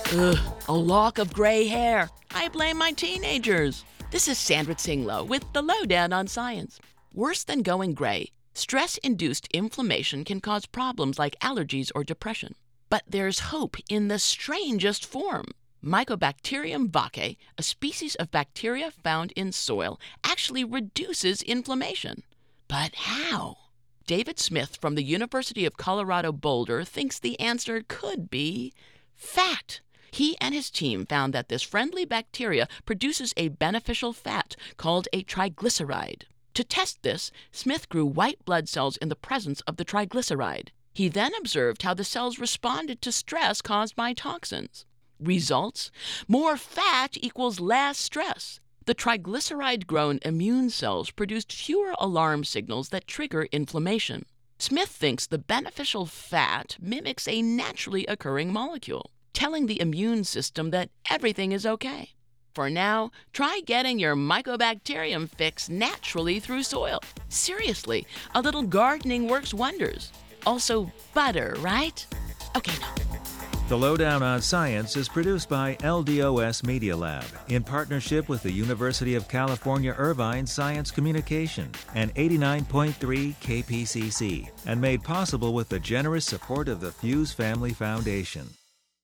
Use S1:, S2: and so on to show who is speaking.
S1: Ugh, a lock of gray hair. I blame my teenagers. This is Sandra Tsinglow with the Lowdown on Science. Worse than going gray, stress-induced inflammation can cause problems like allergies or depression. But there's hope in the strangest form. Mycobacterium vaccae, a species of bacteria found in soil, actually reduces inflammation. But how? David Smith from the University of Colorado Boulder thinks the answer could be fat. He and his team found that this friendly bacteria produces a beneficial fat called a triglyceride. To test this, Smith grew white blood cells in the presence of the triglyceride. He then observed how the cells responded to stress caused by toxins. Results? More fat equals less stress. The triglyceride-grown immune cells produced fewer alarm signals that trigger inflammation. Smith thinks the beneficial fat mimics a naturally occurring molecule, telling the immune system that everything is okay. For now, try getting your mycobacterium fix naturally through soil. Seriously, a little gardening works wonders. Also, butter, right? Okay, now.
S2: The Lowdown on Science is produced by LDOS Media Lab in partnership with the University of California Irvine Science Communication and 89.3 KPCC, and made possible with the generous support of the Fuse Family Foundation.